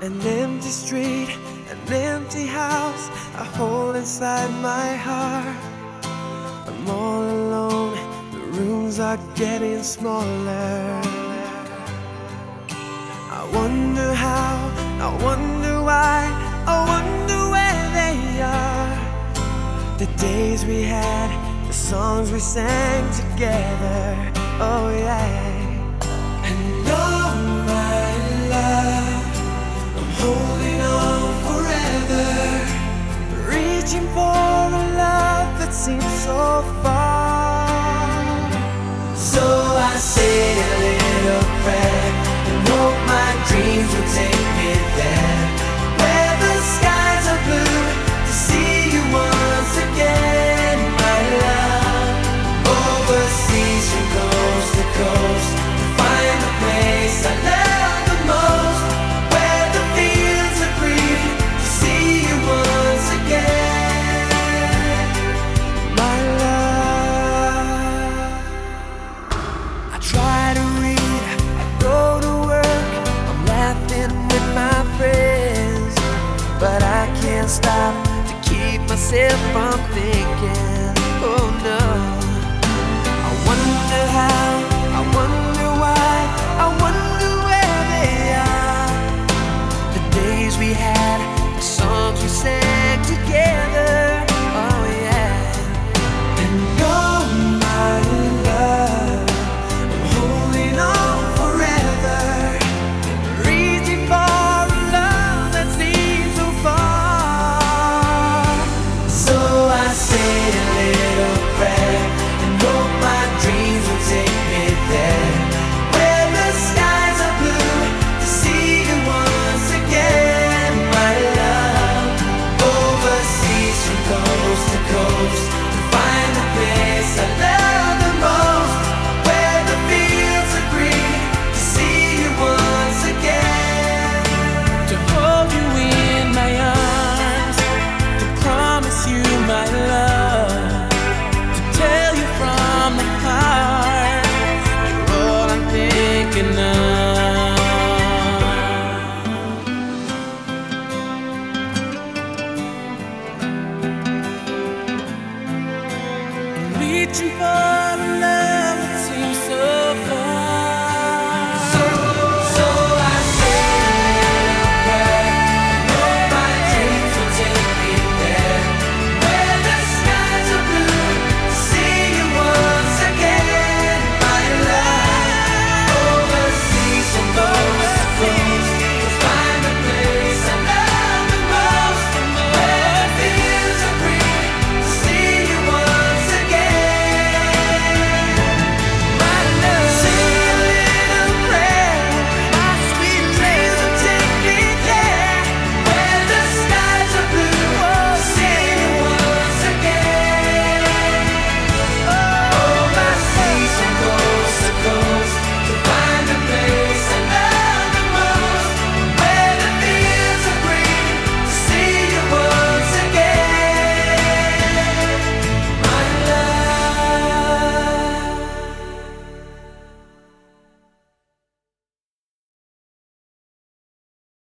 An empty street, an empty house, a hole inside my heart. I'm all alone, the rooms are getting smaller. I wonder how, I wonder why, I wonder where they are. The days we had, the songs we sang together, oh yeah. And oh my love, holding on forever, reaching for a love that seems so far. So I say a little prayer and hope my dreams will take me there, where the skies are blue, to see you once again, my love. Overseas from coast to coast, to find the place I love the most, where the fields are green, to see you once again, my love. I try to read, I go to work, I'm laughing with my friends, but I can't stop to keep myself from thinking, oh no. I wonder how, I wonder why, I wonder where they are. The days we had, the songs we sang together, oh yeah. And oh my love, I'm holding on forever, reaching for a love that seems so far. So I say a little prayer and hope my dreams will take me there, where the skies are blue, to see you once again, my love. Overseas from coast to coast, to find the place I love the most, where the fields are green, to see you once again, to hold you in my arms, to promise you my love, to tell you from the heart, you're all I'm thinking of. I'm reaching for